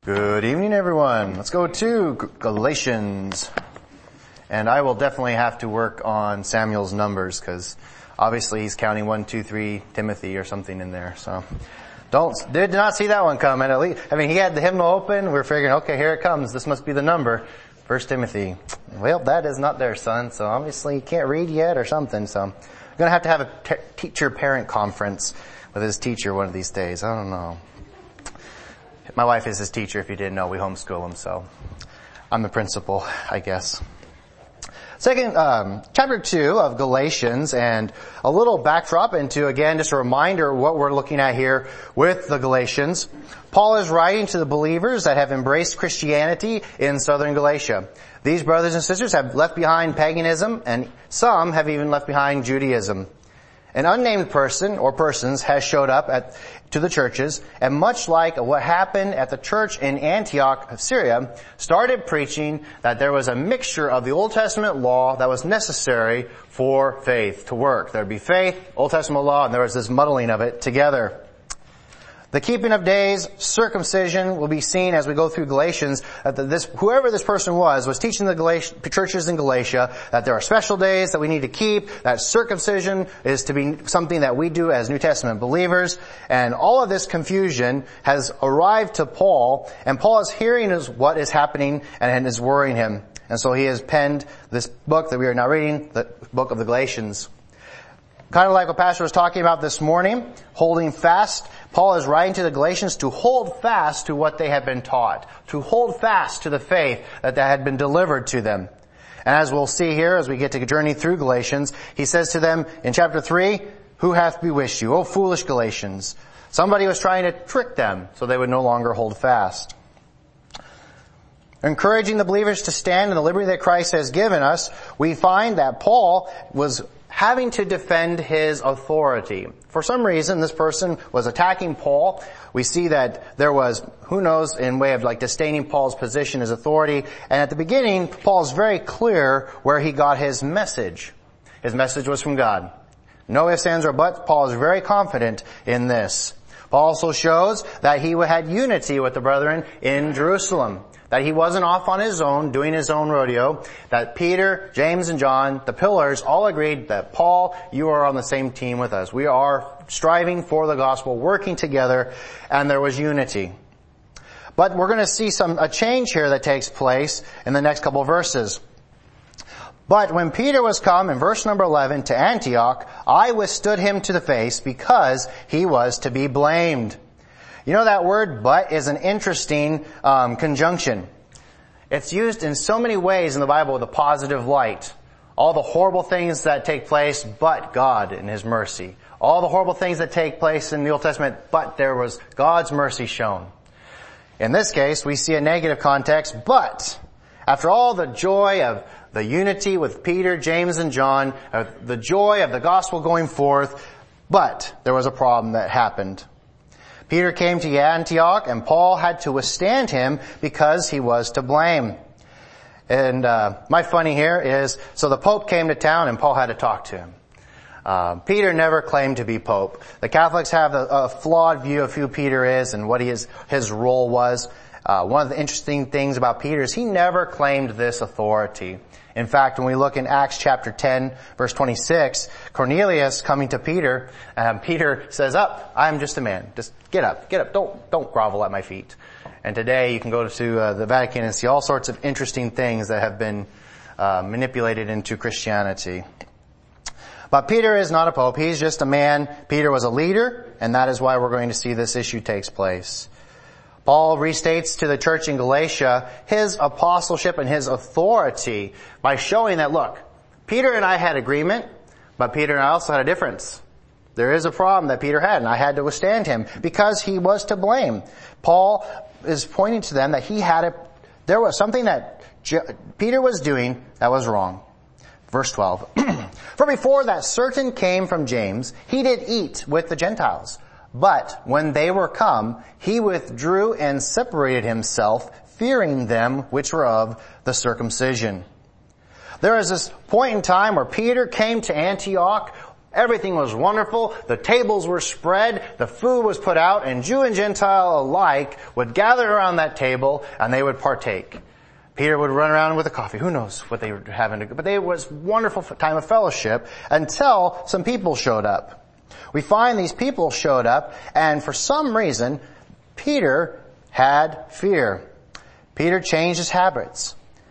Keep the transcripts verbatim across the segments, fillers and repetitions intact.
Good evening, everyone. Let's go to Galatians. And I will definitely have to work on Samuel's numbers because obviously he's counting one, two, three, Timothy or something in there. So don't, did not see that one coming. At least, I mean, he had the hymnal open. We we're figuring, okay, here it comes. This must be the number. First Timothy. Well, that is not there, son. So obviously you can't read yet or something. So I'm going to have to have a te- teacher-parent conference with his teacher one of these days. I don't know. My wife is his teacher, if you didn't know. We homeschool him, so I'm the principal, I guess. Second, um, chapter two of Galatians, and a little backdrop into, again, just a reminder of what we're looking at here with the Galatians. Paul is writing to the believers that have embraced Christianity in southern Galatia. These brothers and sisters have left behind paganism, and some have even left behind Judaism. An unnamed person or persons has showed up at, to the churches, and much like what happened at the church in Antioch of Syria, started preaching that there was a mixture of the Old Testament law that was necessary for faith to work. There would be faith, Old Testament law, and there was this muddling of it together. The keeping of days, circumcision will be seen as we go through Galatians, that this, whoever this person was, was teaching the Galatia, churches in Galatia that there are special days that we need to keep, that circumcision is to be something that we do as New Testament believers, and all of this confusion has arrived to Paul, and Paul is hearing is what is happening and is worrying him. And so he has penned this book that we are now reading, the book of the Galatians. Kind of like what Pastor was talking about this morning, holding fast. Paul is writing to the Galatians to hold fast to what they had been taught, to hold fast to the faith that, that had been delivered to them. And as we'll see here, as we get to journey through Galatians, he says to them in chapter three, "Who hath bewitched you, O foolish Galatians?" Somebody was trying to trick them so they would no longer hold fast. Encouraging the believers to stand in the liberty that Christ has given us, we find that Paul was having to defend his authority. For some reason, this person was attacking Paul. We see that there was, who knows, in way of like disdaining Paul's position, his authority. And at the beginning, Paul's very clear where he got his message. His message was from God. No ifs, ands, or buts. Paul is very confident in this. Paul also shows that he had unity with the brethren in Jerusalem. That he wasn't off on his own, doing his own rodeo. That Peter, James, and John, the pillars, all agreed that, Paul, you are on the same team with us. We are striving for the gospel, working together, and there was unity. But we're going to see some a change here that takes place in the next couple of verses. But when Peter was come, in verse number eleven, to Antioch, I withstood him to the face because he was to be blamed. You know, that word "but" is an interesting um, conjunction. It's used in so many ways in the Bible with a positive light. All the horrible things that take place, but God in His mercy. All the horrible things that take place in the Old Testament, but there was God's mercy shown. In this case, we see a negative context, but after all the joy of the unity with Peter, James, and John, of the joy of the gospel going forth, but there was a problem that happened. Peter came to Antioch, and Paul had to withstand him because he was to blame. And uh my funny here is, so the Pope came to town, and Paul had to talk to him. Uh, Peter never claimed to be Pope. The Catholics have a, a flawed view of who Peter is and what his, his role was. Uh, one of the interesting things about Peter is he never claimed this authority. In fact, when we look in Acts chapter ten, verse twenty-six, Cornelius coming to Peter, um, Peter says, "Up, I'm just a man. Just get up, get up. Don't, don't grovel at my feet." And today you can go to uh, the Vatican and see all sorts of interesting things that have been uh, manipulated into Christianity. But Peter is not a pope. He's just a man. Peter was a leader, and that is why we're going to see this issue takes place. Paul restates to the church in Galatia his apostleship and his authority by showing that, look, Peter and I had agreement, but Peter and I also had a difference. There is a problem that Peter had, and I had to withstand him because he was to blame. Paul is pointing to them that he had a, there was something that Je- Peter was doing that was wrong. Verse twelve. For before that certain came from James, he did eat with the Gentiles. But when they were come, he withdrew and separated himself, fearing them which were of the circumcision. There is this point in time where Peter came to Antioch Everything was wonderful. The tables were spread. The food was put out, and Jew and Gentile alike would gather around that table and they would partake. Peter would run around with a coffee. Who knows what they were having to do. But it was a wonderful time of fellowship until some people showed up. We find these people showed up, and for some reason, Peter had fear. Peter changed his habits.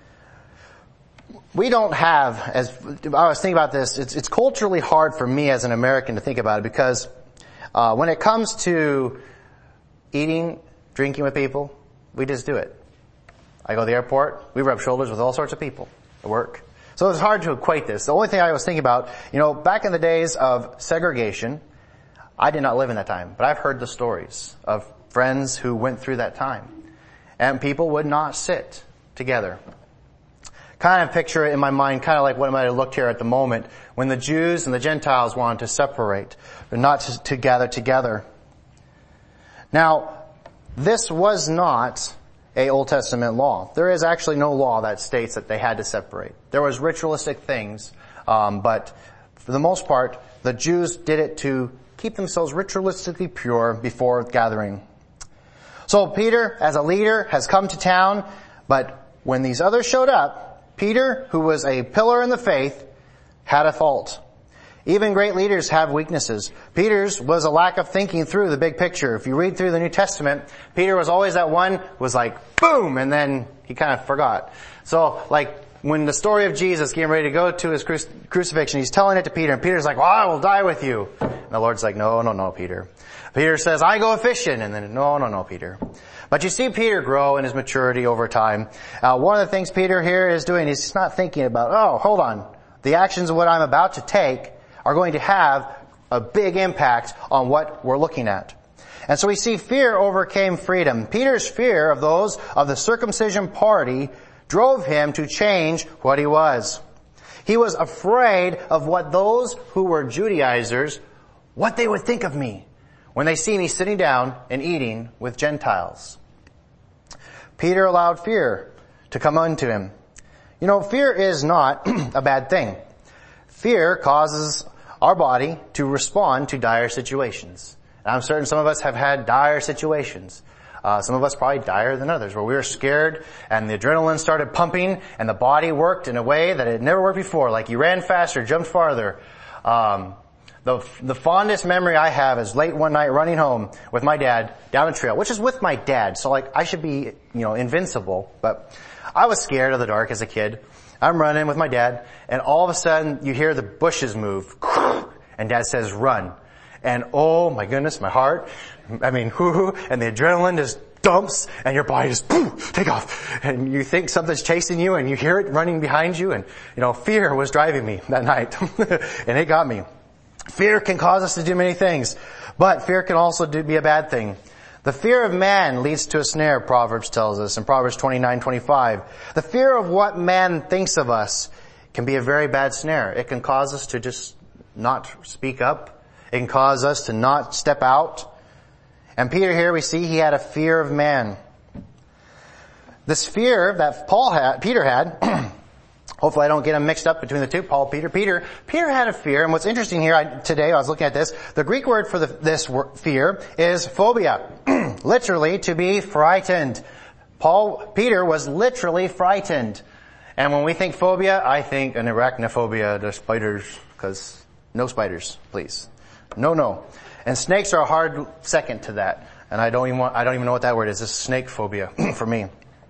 We don't have, as I was thinking about this, it's, it's culturally hard for me as an American to think about it because uh, when it comes to eating, drinking with people, we just do it. I go to the airport, we rub shoulders with all sorts of people at work. So it's hard to equate this. The only thing I was thinking about, you know, back in the days of segregation, I did not live in that time, but I've heard the stories of friends who went through that time. And people would not sit together. Kind of picture it in my mind, kind of like what I might have looked here at the moment, when the Jews and the Gentiles wanted to separate, but not to, to gather together. Now, this was not a Old Testament law. There is actually no law that states that they had to separate. There was ritualistic things, um, but for the most part, the Jews did it to keep themselves ritualistically pure before gathering. So Peter, as a leader, has come to town, but when these others showed up, Peter, who was a pillar in the faith, had a fault. Even great leaders have weaknesses. Peter's was a lack of thinking through the big picture. If you read through the New Testament, Peter was always that one, was like, boom, and then he kind of forgot. So, like, when the story of Jesus getting ready to go to his cru- crucifixion, he's telling it to Peter, and Peter's like, well, I will die with you. And the Lord's like, no, no, no, Peter. Peter says, I go fishing, and then, no, no, no, Peter. But you see Peter grow in his maturity over time. Uh, one of the things Peter here is doing is he's not thinking about, oh, hold on. The actions of what I'm about to take are going to have a big impact on what we're looking at. And so we see fear overcame freedom. Peter's fear of those of the circumcision party drove him to change what he was. He was afraid of what those who were Judaizers, what they would think of me when they see me sitting down and eating with Gentiles. Peter allowed fear to come unto him. You know, fear is not a bad thing. Fear causes our body to respond to dire situations. And I'm certain some of us have had dire situations. Uh, some of us probably dire than others, where we were scared and the adrenaline started pumping and the body worked in a way that it had never worked before. Like you ran faster, jumped farther. Um, The, the fondest memory I have is late one night running home with my dad down a trail, which is with my dad. So like I should be, you know, invincible, but I was scared of the dark as a kid. I'm running with my dad and all of a sudden you hear the bushes move and dad says run. And oh my goodness, my heart, I mean, whoo, and the adrenaline just dumps and your body just poof, take off. And you think something's chasing you and you hear it running behind you and, you know, fear was driving me that night and it got me. Fear can cause us to do many things, but fear can also do, be a bad thing. The fear of man leads to a snare, Proverbs tells us in Proverbs twenty-nine twenty-five. The fear of what man thinks of us can be a very bad snare. It can cause us to just not speak up. It can cause us to not step out. And Peter here we see he had a fear of man. This fear that Paul had, Peter had, hopefully I don't get them mixed up between the two, Paul, Peter, Peter. Peter had a fear, and what's interesting here, I, today I was looking at this, the Greek word for the, this word, fear is phobia, literally to be frightened. Paul, Peter was literally frightened. And when we think phobia, I think an arachnophobia, the spiders, because no spiders, please. No, no. And snakes are a hard second to that. And I don't even want, I don't even know what that word is. It's snake phobia for me.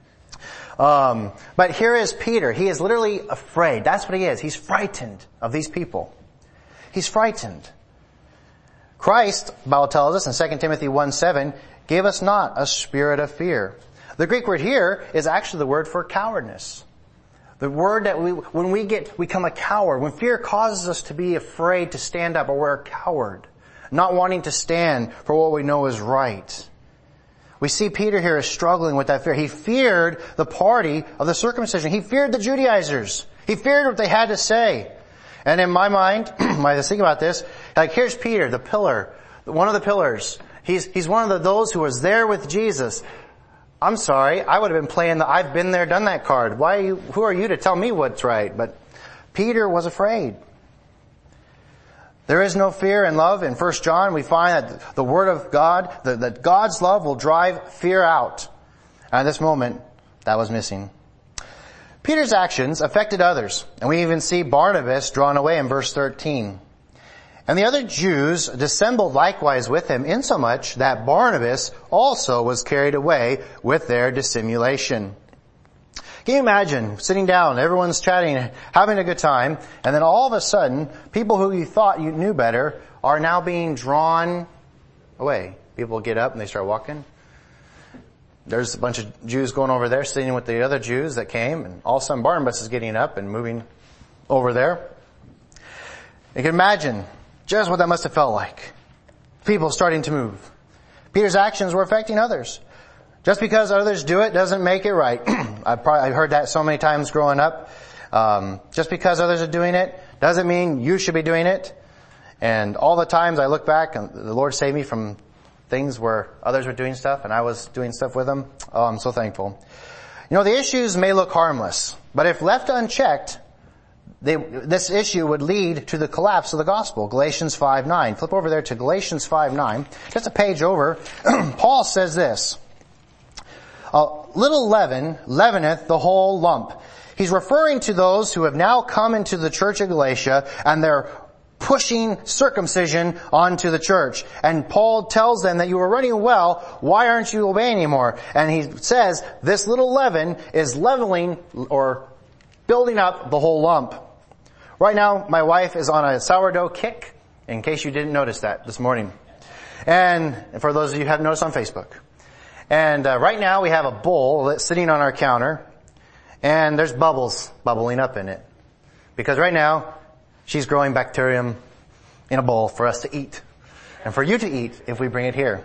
Um, but here is Peter. He is literally afraid. That's what he is. He's frightened of these people. He's frightened. Christ, the Bible tells us in Second Timothy one seven, gave us not a spirit of fear. The Greek word here is actually the word for cowardness. The word that we, when we get, we become a coward, when fear causes us to be afraid to stand up, or we're a coward, not wanting to stand for what we know is right. We see Peter here is struggling with that fear. He feared the party of the circumcision. He feared the Judaizers. He feared what they had to say. And in my mind, when I was thinking about this, like here's Peter, the pillar, one of the pillars. He's, he's one of the, those who was there with Jesus. I'm sorry, I would have been playing the I've been there, done that card. Why are you, who are you to tell me what's right? But Peter was afraid. There is no fear in love. In First John, we find that the Word of God, that, that God's love will drive fear out. And at this moment, that was missing. Peter's actions affected others, and we even see Barnabas drawn away in verse thirteen. And the other Jews dissembled likewise with him, insomuch that Barnabas also was carried away with their dissimulation. Can you imagine sitting down, everyone's chatting, having a good time, and then all of a sudden, people who you thought you knew better are now being drawn away. People get up and they start walking. There's a bunch of Jews going over there, sitting with the other Jews that came, and all of a sudden Barnabas is getting up and moving over there. You can imagine just what that must have felt like. People starting to move. Peter's actions were affecting others. Just because others do it doesn't make it right. I've, probably, I've heard that so many times growing up. Um, just because others are doing it doesn't mean you should be doing it. And all the times I look back, and the Lord saved me from things where others were doing stuff and I was doing stuff with them. Oh, I'm so thankful. You know, the issues may look harmless, but if left unchecked, They, this issue would lead to the collapse of the gospel. Galatians five nine. Flip over there to Galatians five nine. Just a page over. Paul says this. A little leaven leaveneth the whole lump. He's referring to those who have now come into the church of Galatia and they're pushing circumcision onto the church. And Paul tells them that you were running well, why aren't you obeying anymore? And he says this little leaven is leveling or building up the whole lump. Right now, my wife is on a sourdough kick, in case you didn't notice that this morning. And for those of you who haven't noticed on Facebook. And uh, right now we have a bowl that's sitting on our counter, and there's bubbles bubbling up in it. Because right now, she's growing bacterium in a bowl for us to eat. And for you to eat if we bring it here.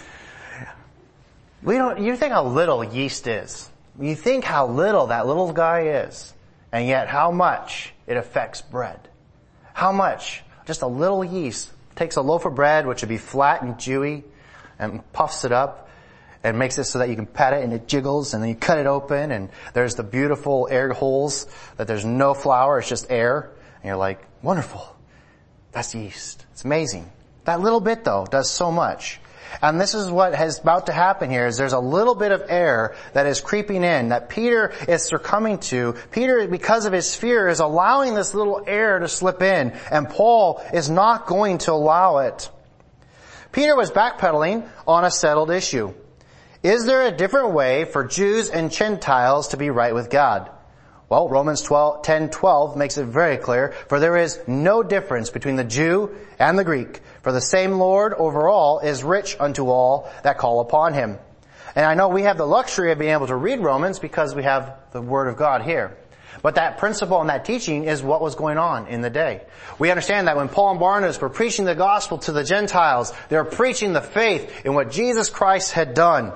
We don't, you think how little yeast is. You think how little that little guy is. And yet how much it affects bread. How much just a little yeast takes a loaf of bread, which would be flat and dewy, and puffs it up and makes it so that you can pat it and it jiggles, and then you cut it open and there's the beautiful air holes that there's no flour, it's just air. And you're like, wonderful. That's yeast. It's amazing. That little bit though does so much. And this is what is about to happen here, is there's a little bit of air that is creeping in, that Peter is succumbing to. Peter, because of his fear, is allowing this little air to slip in, and Paul is not going to allow it. Peter was backpedaling on a settled issue. Is there a different way for Jews and Gentiles to be right with God? Well, Romans ten twelve makes it very clear, for there is no difference between the Jew and the Greek, for the same Lord over all is rich unto all that call upon him. And I know we have the luxury of being able to read Romans because we have the Word of God here. But that principle and that teaching is what was going on in the day. We understand that when Paul and Barnabas were preaching the gospel to the Gentiles, they were preaching the faith in what Jesus Christ had done.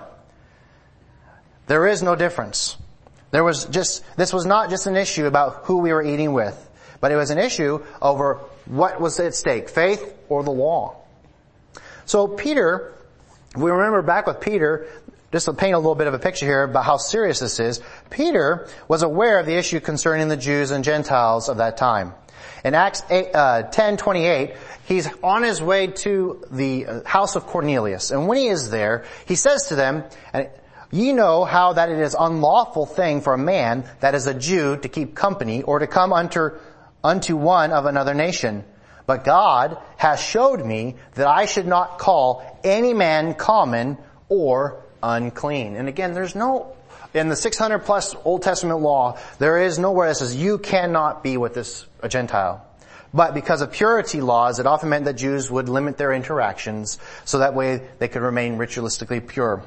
There is no difference. There was just, this was not just an issue about who we were eating with, but it was an issue over what was at stake, faith or the law. So Peter, we remember back with Peter, just to paint a little bit of a picture here about how serious this is, Peter was aware of the issue concerning the Jews and Gentiles of that time. In Acts ten twenty-eight, he's on his way to the house of Cornelius, and when he is there, he says to them, and ye know how that it is unlawful thing for a man that is a Jew to keep company or to come unto, unto one of another nation. But God has showed me that I should not call any man common or unclean. And again, there's no, in the six hundred plus Old Testament law, there is nowhere that says you cannot be with this a Gentile. But because of purity laws, it often meant that Jews would limit their interactions so that way they could remain ritualistically pure.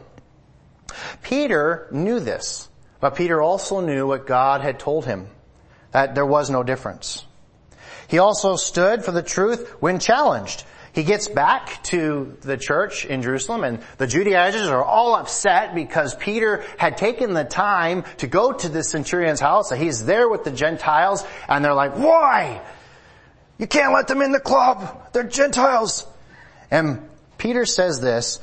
Peter knew this, but Peter also knew what God had told him, that there was no difference. He also stood for the truth when challenged. He gets back to the church in Jerusalem, and the Judaizers are all upset because Peter had taken the time to go to the centurion's house. He's there with the Gentiles, and they're like, why? You can't let them in the club. They're Gentiles. And Peter says this,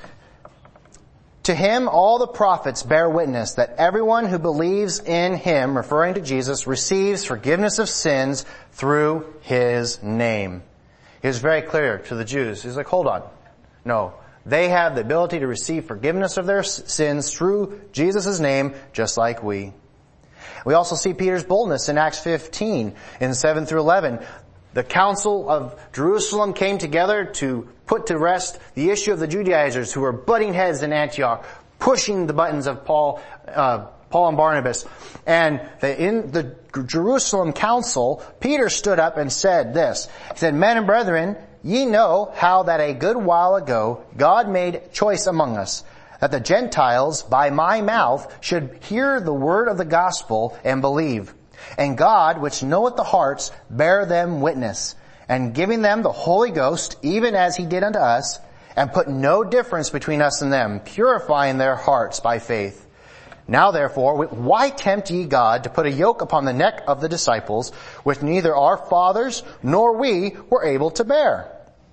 to him all the prophets bear witness that everyone who believes in him, referring to Jesus, receives forgiveness of sins through his name. He was very clear to the Jews. He's like, hold on. No. They have the ability to receive forgiveness of their sins through Jesus' name, just like we. We also see Peter's boldness in Acts fifteen, in seven through eleven. The council of Jerusalem came together to put to rest the issue of the Judaizers who were butting heads in Antioch, pushing the buttons of Paul, uh, Paul and Barnabas. And the, in the Jerusalem council, Peter stood up and said this. He said, men and brethren, ye know how that a good while ago God made choice among us, that the Gentiles by my mouth should hear the word of the gospel and believe. And God, which knoweth the hearts, bear them witness, and giving them the Holy Ghost, even as he did unto us, and put no difference between us and them, purifying their hearts by faith. Now therefore, why tempt ye God to put a yoke upon the neck of the disciples, which neither our fathers nor we were able to bear?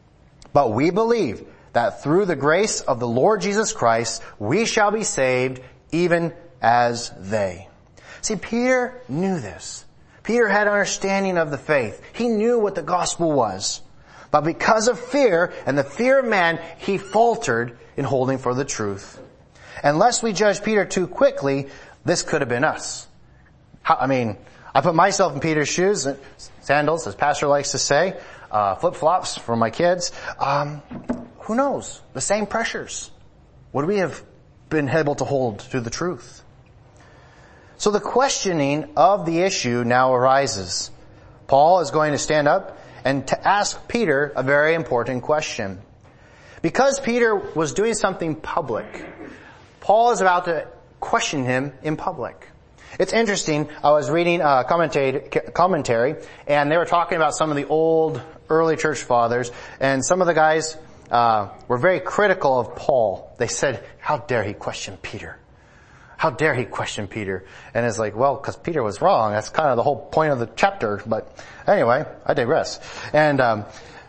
But we believe that through the grace of the Lord Jesus Christ, we shall be saved, even as they. See, Peter knew this. Peter had understanding of the faith. He knew what the gospel was. But because of fear and the fear of man, he faltered in holding for the truth. And lest we judge Peter too quickly, this could have been us. How, I mean, I put myself in Peter's shoes, sandals, as Pastor likes to say, uh, flip-flops for my kids. Um, who knows? The same pressures. Would we have been able to hold to the truth? So the questioning of the issue now arises. Paul is going to stand up and to ask Peter a very important question. Because Peter was doing something public, Paul is about to question him in public. It's interesting, I was reading a commentary, and they were talking about some of the old early church fathers, and some of the guys uh, were very critical of Paul. They said, how dare he question Peter? How dare he question Peter? And it's like, well, because Peter was wrong. That's kind of the whole point of the chapter. But anyway, I digress. And um,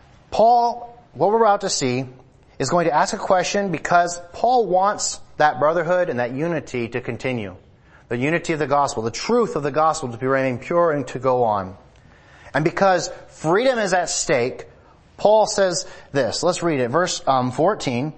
Paul, what we're about to see, is going to ask a question because Paul wants that brotherhood and that unity to continue. The unity of the gospel, the truth of the gospel to be remaining pure and to go on. And because freedom is at stake, Paul says this. Let's read it. Verse um, fourteen.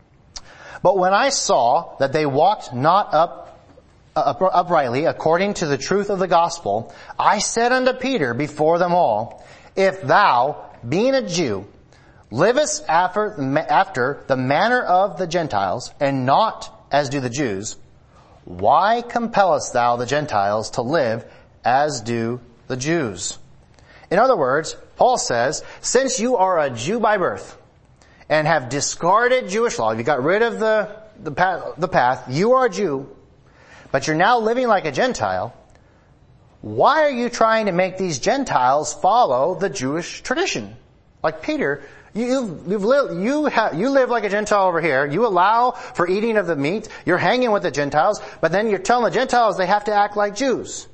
But when I saw that they walked not up uprightly according to the truth of the gospel, I said unto Peter before them all, if thou, being a Jew, livest after, after the manner of the Gentiles, and not as do the Jews, why compellest thou the Gentiles to live as do the Jews? In other words, Paul says, since you are a Jew by birth, and have discarded Jewish law, you got rid of the, the path, the path, you are a Jew, but you're now living like a Gentile, why are you trying to make these Gentiles follow the Jewish tradition? Like Peter, you, you've lived, you have, you live like a Gentile over here, you allow for eating of the meat, you're hanging with the Gentiles, but then you're telling the Gentiles they have to act like Jews.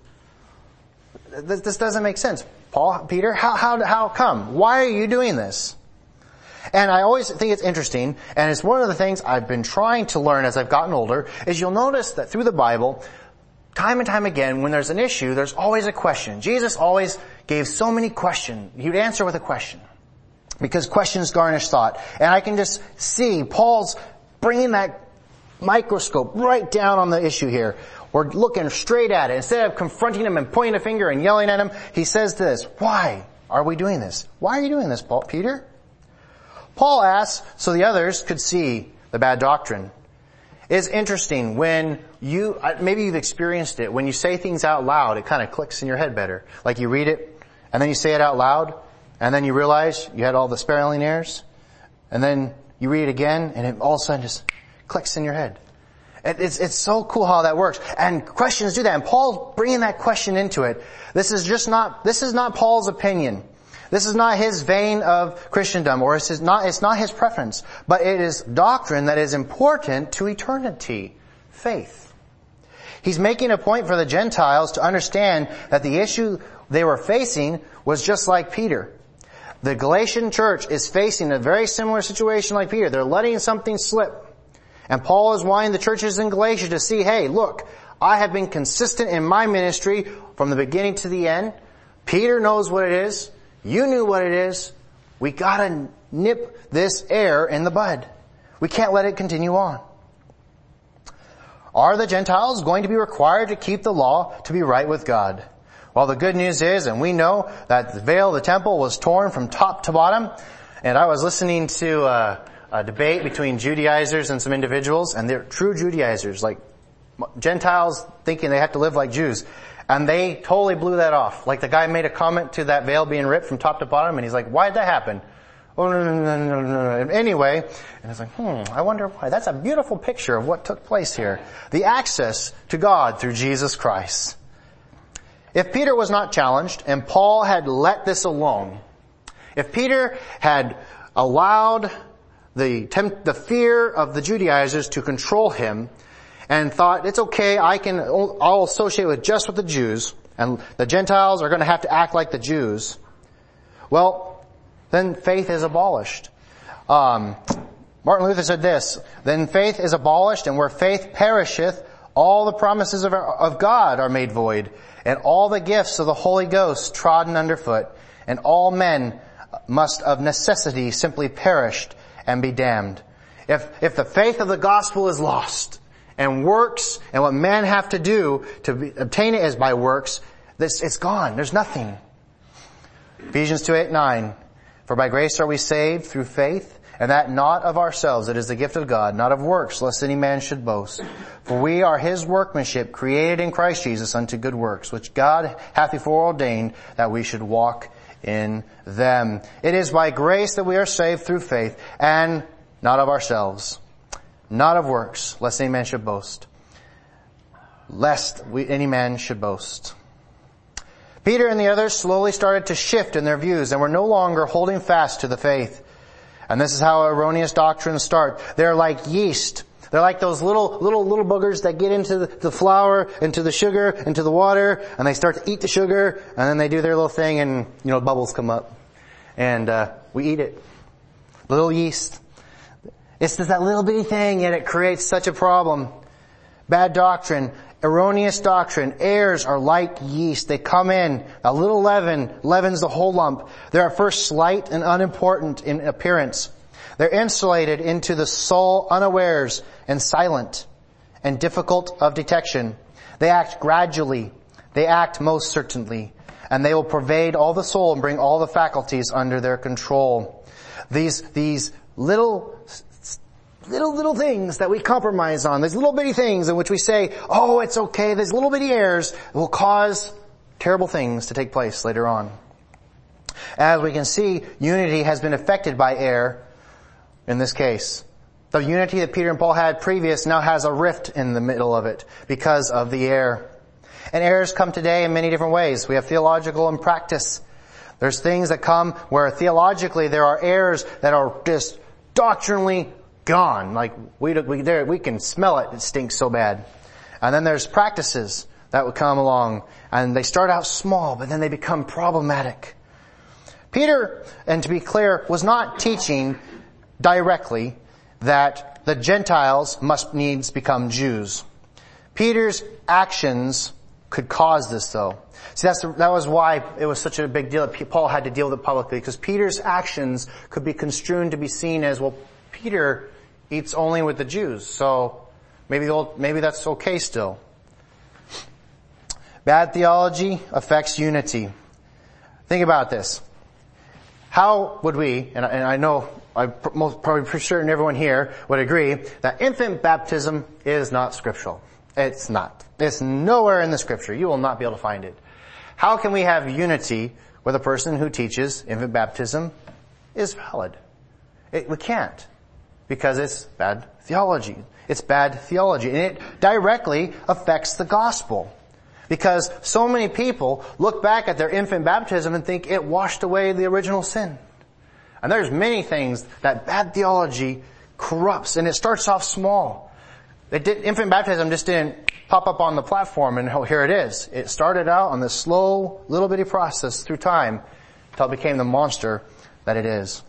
This, this doesn't make sense. Paul, Peter, how, how, how come? Why are you doing this? And I always think it's interesting, and it's one of the things I've been trying to learn as I've gotten older, is you'll notice that through the Bible, time and time again, when there's an issue, there's always a question. Jesus always gave so many questions. He'd answer with a question. Because questions garnish thought. And I can just see Paul's bringing that microscope right down on the issue here. We're looking straight at it. Instead of confronting him and pointing a finger and yelling at him, he says this, why are we doing this? Why are you doing this, Paul, Peter? Paul asks so the others could see the bad doctrine. It's interesting when you, maybe you've experienced it, when you say things out loud, it kind of clicks in your head better. Like you read it, and then you say it out loud, and then you realize you had all the spelling errors, and then you read it again, and it all of a sudden just clicks in your head. It's, it's so cool how that works. And questions do that. And Paul's bringing that question into it. This is just not, this is not Paul's opinion. This is not his vein of Christendom, or it's not, it's not his preference, but it is doctrine that is important to eternity, faith. He's making a point for the Gentiles to understand that the issue they were facing was just like Peter. The Galatian church is facing a very similar situation like Peter. They're letting something slip. And Paul is wanting the churches in Galatia to see, hey, look, I have been consistent in my ministry from the beginning to the end. Peter knows what it is. You knew what it is. We gotta nip this error in the bud. We can't let it continue on. Are the Gentiles going to be required to keep the law to be right with God? Well, the good news is, and we know that the veil of the temple was torn from top to bottom, and I was listening to a, a debate between Judaizers and some individuals, and they're true Judaizers, like Gentiles thinking they have to live like Jews. And they totally blew that off. Like the guy made a comment to that veil being ripped from top to bottom, and he's like, why did that happen? Oh, no, no, no, no, no, no. Anyway, and it's like, hmm, I wonder why. That's a beautiful picture of what took place here. The access to God through Jesus Christ. If Peter was not challenged, and Paul had let this alone, if Peter had allowed the temp- the fear of the Judaizers to control him, and thought, it's okay, I can, I'll associate with just with the Jews, and the Gentiles are going to have to act like the Jews, well, then faith is abolished. Um, Martin Luther said this, then faith is abolished, and where faith perisheth, all the promises of, our, of God are made void, and all the gifts of the Holy Ghost trodden underfoot, and all men must of necessity simply perish and be damned. If, if the faith of the gospel is lost, and works, and what men have to do to be, obtain it is by works, this, it's gone. There's nothing. Ephesians two, eight, nine. For by grace are we saved through faith, and that not of ourselves, it is the gift of God, not of works, lest any man should boast. For we are his workmanship, created in Christ Jesus unto good works, which God hath before ordained that we should walk in them. It is by grace that we are saved through faith, and not of ourselves. Not of works, lest any man should boast. Lest we, any man should boast. Peter and the others slowly started to shift in their views and were no longer holding fast to the faith. And this is how erroneous doctrines start. They're like yeast. They're like those little, little, little boogers that get into the, the flour, into the sugar, into the water, and they start to eat the sugar, and then they do their little thing and, you know, bubbles come up. And, uh, we eat it. Little yeast. It's just that little bitty thing, yet it creates such a problem. Bad doctrine, erroneous doctrine, errors are like yeast. They come in, a little leaven leavens the whole lump. They're at first slight and unimportant in appearance. They're insulated into the soul unawares and silent and difficult of detection. They act gradually. They act most certainly. And they will pervade all the soul and bring all the faculties under their control. These, these little Little, little things that we compromise on. These little bitty things in which we say, oh, it's okay. These little bitty errors will cause terrible things to take place later on. As we can see, unity has been affected by error in this case. The unity that Peter and Paul had previous now has a rift in the middle of it because of the error. And errors come today in many different ways. We have theological and practice. There's things that come where theologically there are errors that are just doctrinally gone. Like, we, we, there, we can smell it. It stinks so bad. And then there's practices that would come along, and they start out small, but then they become problematic. Peter, and to be clear, was not teaching directly that the Gentiles must needs become Jews. Peter's actions could cause this, though. See, that's the, that was why it was such a big deal that Paul had to deal with it publicly, because Peter's actions could be construed to be seen as, well, Peter eats only with the Jews, so maybe the old, maybe that's okay still. Bad theology affects unity. Think about this. How would we, and I, and I know, I'm most, probably pretty certain everyone here would agree, that infant baptism is not scriptural. It's not. It's nowhere in the scripture. You will not be able to find it. How can we have unity with a person who teaches infant baptism is valid? It, we can't. Because it's bad theology. It's bad theology. And it directly affects the gospel. Because so many people look back at their infant baptism and think it washed away the original sin. And there's many things that bad theology corrupts, and it starts off small. It did, infant baptism just didn't pop up on the platform and oh, here it is. It started out on this slow, little bitty process through time until it became the monster that it is.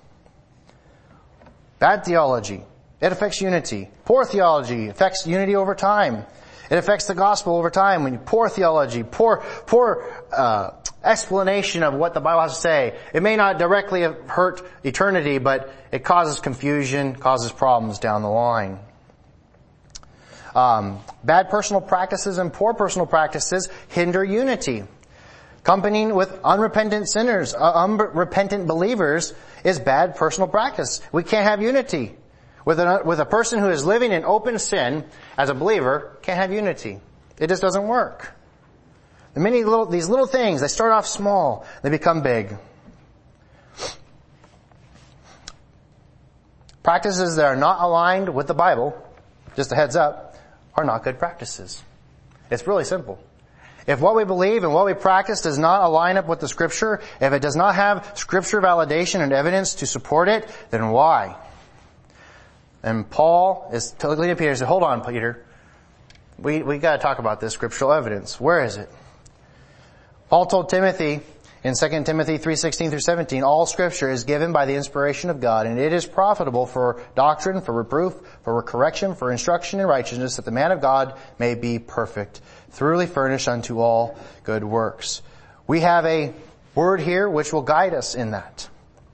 Bad theology, it affects unity. Poor theology affects unity over time. It affects the gospel over time. When you poor theology, poor, poor, uh, explanation of what the Bible has to say. It may not directly hurt eternity, but it causes confusion, causes problems down the line. Um, bad personal practices and poor personal practices hinder unity. Companying with unrepentant sinners, uh, unrepentant believers is bad personal practice. We can't have unity. With a, with a person who is living in open sin as a believer, can't have unity. It just doesn't work. The many little, these little things, they start off small, they become big. Practices that are not aligned with the Bible, just a heads up, are not good practices. It's really simple. If what we believe and what we practice does not align up with the Scripture, if it does not have Scripture validation and evidence to support it, then why? And Paul is telling Peter, he said, hold on, Peter. We, we gotta talk about this scriptural evidence. Where is it? Paul told Timothy in Second Timothy three sixteen through seventeen, all Scripture is given by the inspiration of God, and it is profitable for doctrine, for reproof, for correction, for instruction in righteousness, that the man of God may be perfect, thoroughly furnished unto all good works. We have a word here which will guide us in that.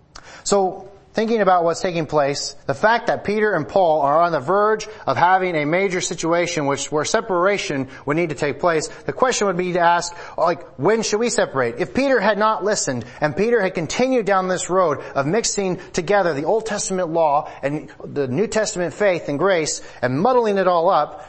So, thinking about what's taking place, the fact that Peter and Paul are on the verge of having a major situation which where separation would need to take place, the question would be to ask, like, when should we separate? If Peter had not listened and Peter had continued down this road of mixing together the Old Testament law and the New Testament faith and grace and muddling it all up,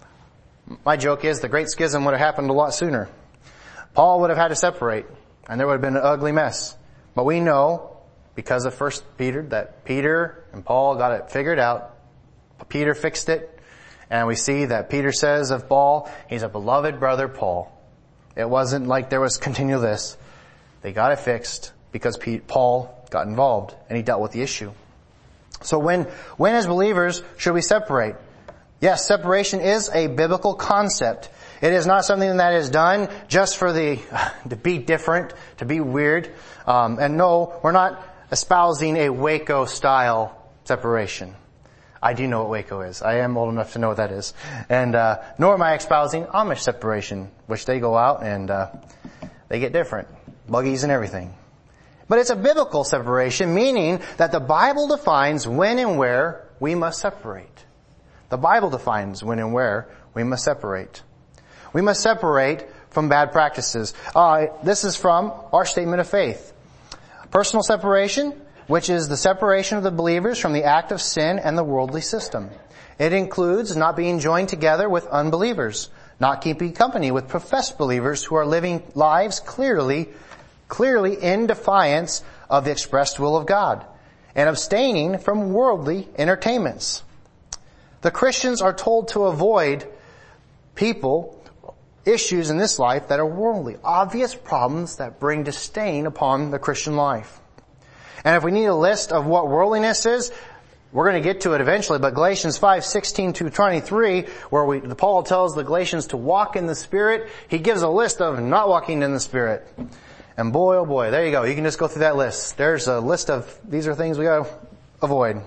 my joke is the Great Schism would have happened a lot sooner. Paul would have had to separate, and there would have been an ugly mess. But we know, because of First Peter, that Peter and Paul got it figured out. Peter fixed it. And we see that Peter says of Paul, he's a beloved brother Paul. It wasn't like there was continual this. They got it fixed because Pete, Paul got involved and he dealt with the issue. So when, when as believers should we separate? Yes, separation is a biblical concept. It is not something that is done just for the, to be different, to be weird. Um, and no, we're not espousing a Waco-style separation. I do know what Waco is. I am old enough to know what that is. And uh nor am I espousing Amish separation, which they go out and uh they get different. Buggies and everything. But it's a biblical separation, meaning that the Bible defines when and where we must separate. The Bible defines when and where we must separate. We must separate from bad practices. Uh this is from our statement of faith. Personal separation, which is the separation of the believers from the act of sin and the worldly system. It includes not being joined together with unbelievers, not keeping company with professed believers who are living lives clearly, clearly in defiance of the expressed will of God, and abstaining from worldly entertainments. The Christians are told to avoid people, issues in this life that are worldly, obvious problems that bring disdain upon the Christian life. And if we need a list of what worldliness is, we're going to get to it eventually, but Galatians five sixteen to twenty-three, where we, Paul tells the Galatians to walk in the Spirit, he gives a list of not walking in the Spirit. And boy, oh boy, there you go. You can just go through that list. There's a list of, these are things we got to avoid.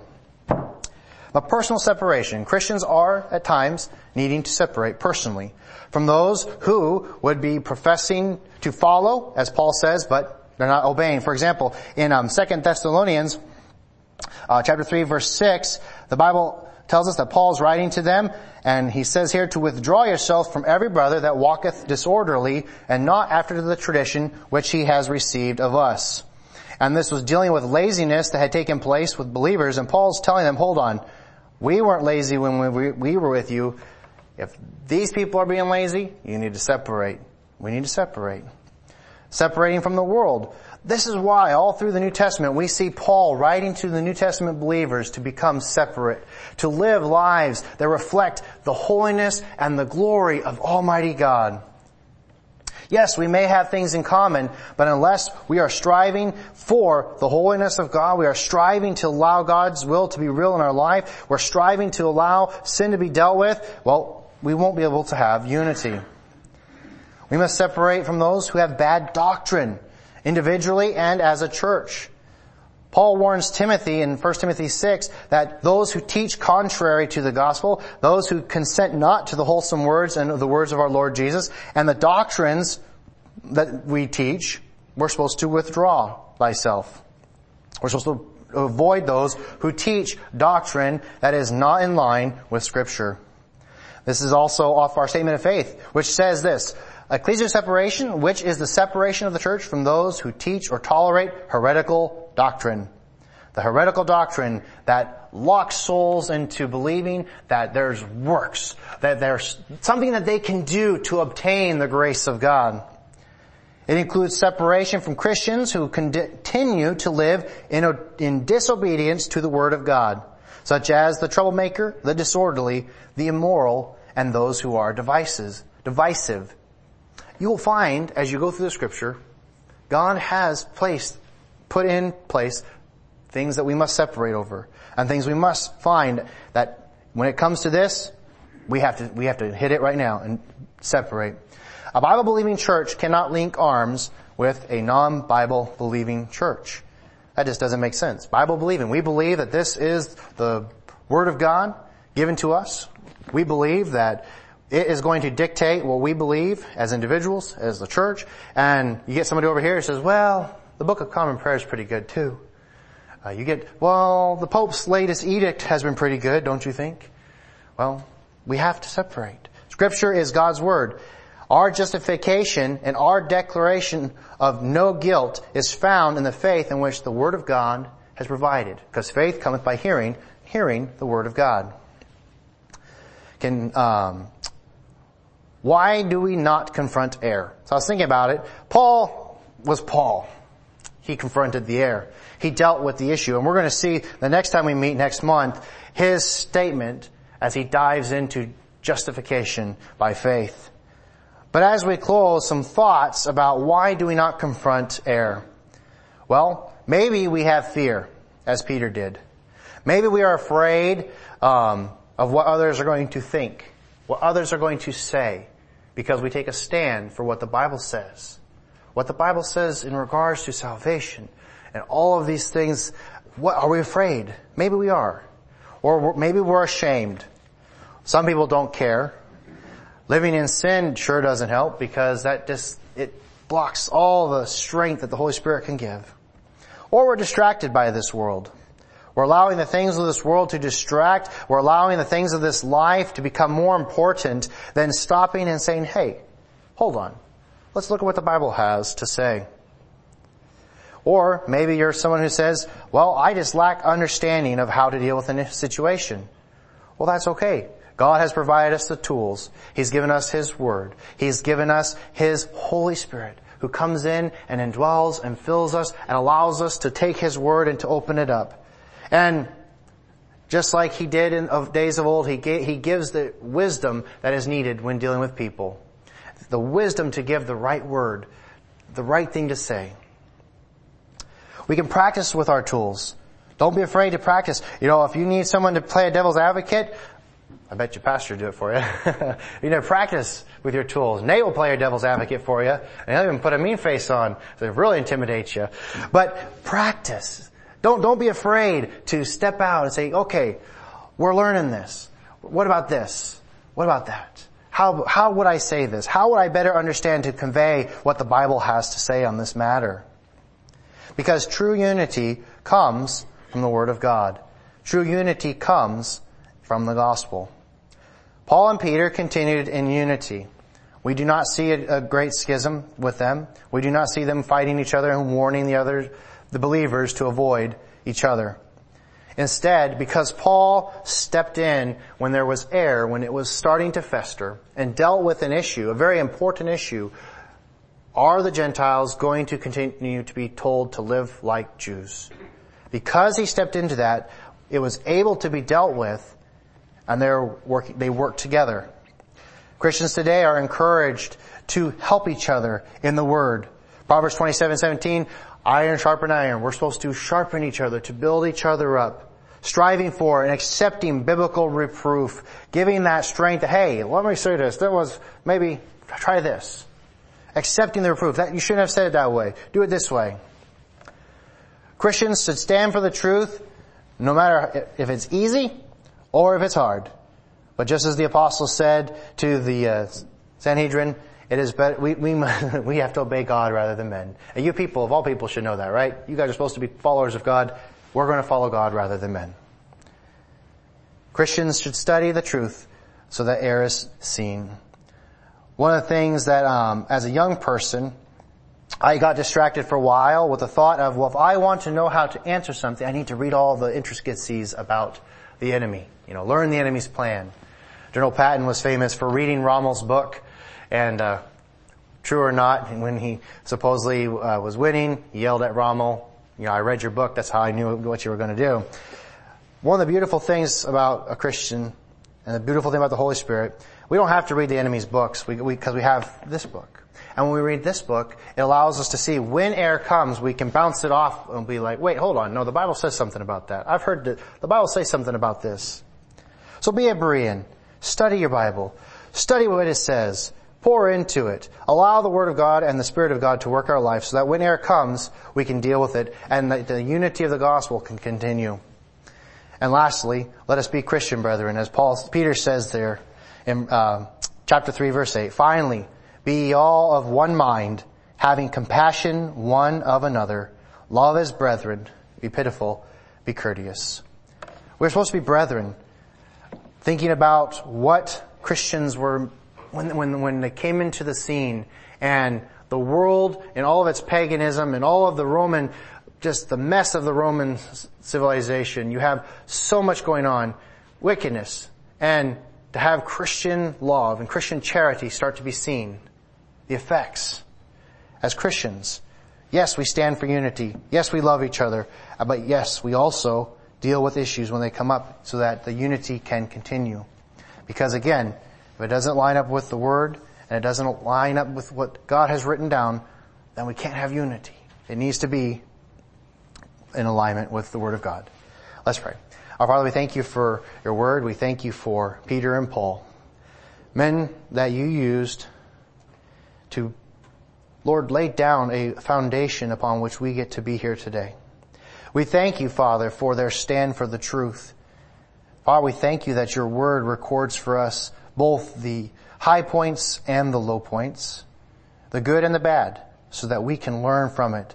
But personal separation. Christians are, at times, needing to separate personally from those who would be professing to follow, as Paul says, but they're not obeying. For example, in um, Second Thessalonians, uh, chapter three, verse six, the Bible tells us that Paul's writing to them, and he says here, to withdraw yourself from every brother that walketh disorderly, and not after the tradition which he has received of us. And this was dealing with laziness that had taken place with believers, and Paul's telling them, hold on, we weren't lazy when we, we were with you. If these people are being lazy, you need to separate. We need to separate. Separating from the world. This is why all through the New Testament we see Paul writing to the New Testament believers to become separate, to live lives that reflect the holiness and the glory of Almighty God. Yes, we may have things in common, but unless we are striving for the holiness of God, we are striving to allow God's will to be real in our life, we're striving to allow sin to be dealt with, well, we won't be able to have unity. We must separate from those who have bad doctrine, individually and as a church. Paul warns Timothy in First Timothy six that those who teach contrary to the gospel, those who consent not to the wholesome words and the words of our Lord Jesus, and the doctrines that we teach, we're supposed to withdraw thyself. We're supposed to avoid those who teach doctrine that is not in line with Scripture. This is also off our statement of faith, which says this: ecclesial separation, which is the separation of the church from those who teach or tolerate heretical doctrine. The heretical doctrine that locks souls into believing that there's works, that there's something that they can do to obtain the grace of God. It includes separation from Christians who continue to live in, in disobedience to the Word of God, such as the troublemaker, the disorderly, the immoral, and those who are devices, divisive. You will find, as you go through the Scripture, God has placed, put in place things that we must separate over, and things we must find that when it comes to this, we have to, we have to hit it right now and separate. A Bible-believing church cannot link arms with a non-Bible-believing church. That just doesn't make sense. Bible-believing. We believe that this is the Word of God given to us. We believe that it is going to dictate what we believe as individuals, as the church. And you get somebody over here who says, well, the Book of Common Prayer is pretty good too. Uh, you get, well, the Pope's latest edict has been pretty good, don't you think? Well, we have to separate. Scripture is God's Word. Our justification and our declaration of no guilt is found in the faith in which the Word of God has provided. Because faith cometh by hearing, hearing the Word of God. Can, um, why do we not confront error? So I was thinking about it. Paul was Paul. He confronted the error. He dealt with the issue. And we're going to see the next time we meet next month, his statement as he dives into justification by faith. But as we close, some thoughts about why do we not confront error? Well, maybe we have fear, as Peter did. Maybe we are afraid um, of what others are going to think, what others are going to say, because we take a stand for what the Bible says. What the Bible says in regards to salvation and all of these things. What are we afraid? Maybe we are. Or maybe we're ashamed. Some people don't care. Living in sin sure doesn't help, because that just, it blocks all the strength that the Holy Spirit can give. Or we're distracted by this world. We're allowing the things of this world to distract. We're allowing the things of this life to become more important than stopping and saying, hey, hold on. Let's look at what the Bible has to say. Or maybe you're someone who says, well, I just lack understanding of how to deal with a situation. Well, that's okay. God has provided us the tools. He's given us His Word. He's given us His Holy Spirit, who comes in and indwells and fills us and allows us to take His Word and to open it up. And just like He did in of days of old, He gave, He gives the wisdom that is needed when dealing with people. The wisdom to give the right word, the right thing to say. We can practice with our tools. Don't be afraid to practice. You know, if you need someone to play a devil's advocate, I bet your pastor will do it for you. You know, practice with your tools. Nate will play your devil's advocate for you, and he'll even put a mean face on to really intimidate you. But practice. Don't, don't be afraid to step out and say, okay, we're learning this. What about this? What about that? How, how would I say this? How would I better understand to convey what the Bible has to say on this matter? Because true unity comes from the Word of God. True unity comes from the gospel. Paul and Peter continued in unity. We do not see a, a great schism with them. We do not see them fighting each other and warning the other, the believers to avoid each other. Instead, because Paul stepped in when there was error, when it was starting to fester, and dealt with an issue, a very important issue, are the Gentiles going to continue to be told to live like Jews? Because he stepped into that, it was able to be dealt with, and they're working, they work together. Christians today are encouraged to help each other in the Word. Proverbs twenty-seven seventeen, iron sharpen iron. We're supposed to sharpen each other, to build each other up. Striving for and accepting biblical reproof. Giving that strength, hey, let me say this. That was, maybe, try this. Accepting the reproof. That, you shouldn't have said it that way. Do it this way. Christians should stand for the truth, no matter if it's easy or if it's hard. But just as the apostle said to the uh, Sanhedrin, It is better, we, we, we have to obey God rather than men. And you people, of all people, should know that, right? You guys are supposed to be followers of God. We're going to follow God rather than men. Christians should study the truth so that error is seen. One of the things that, um, as a young person, I got distracted for a while with the thought of, well, if I want to know how to answer something, I need to read all the intricacies about the enemy. You know, learn the enemy's plan. General Patton was famous for reading Rommel's book, and uh true or not, when he supposedly uh, was winning, he yelled at Rommel, you know, I read your book, that's how I knew what you were going to do. One of the beautiful things about a Christian, and the beautiful thing about the Holy Spirit, we don't have to read the enemy's books, we, we, because we have this book. And when we read this book, it allows us to see when error comes, we can bounce it off and be like, wait, hold on, no, the Bible says something about that. I've heard the, the Bible say something about this. So be a Berean. Study your Bible. Study what it says. Pour into it. Allow the Word of God and the Spirit of God to work our life so that when error comes, we can deal with it and the, the unity of the gospel can continue. And lastly, let us be Christian brethren, as Paul, Peter says there in uh, chapter three, verse eight. Finally, be ye all of one mind, having compassion one of another. Love as brethren. Be pitiful. Be courteous. We're supposed to be brethren. Thinking about what Christians were when, when, when they came into the scene, and the world and all of its paganism and all of the Roman, just the mess of the Roman civilization. You have so much going on, wickedness, and to have Christian love and Christian charity start to be seen. The effects. As Christians, yes, we stand for unity. Yes, we love each other. But yes, we also deal with issues when they come up so that the unity can continue. Because again, if it doesn't line up with the Word and it doesn't line up with what God has written down, then we can't have unity. It needs to be in alignment with the Word of God. Let's pray. Our Father, we thank you for your Word. We thank you for Peter and Paul, men that you used to, Lord, lay down a foundation upon which we get to be here today. We thank you, Father, for their stand for the truth. Father, we thank you that your Word records for us both the high points and the low points, the good and the bad, so that we can learn from it.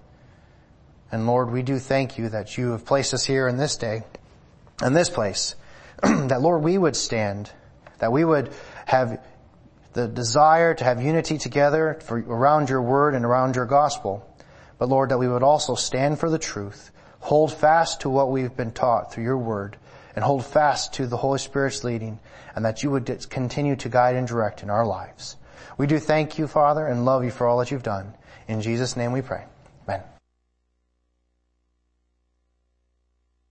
And Lord, we do thank you that you have placed us here in this day, in this place, that Lord, we would stand, that we would have the desire to have unity together for, around your Word and around your gospel. But Lord, that we would also stand for the truth, hold fast to what we've been taught through your Word, and hold fast to the Holy Spirit's leading, and that you would continue to guide and direct in our lives. We do thank you, Father, and love you for all that you've done. In Jesus' name we pray. Amen.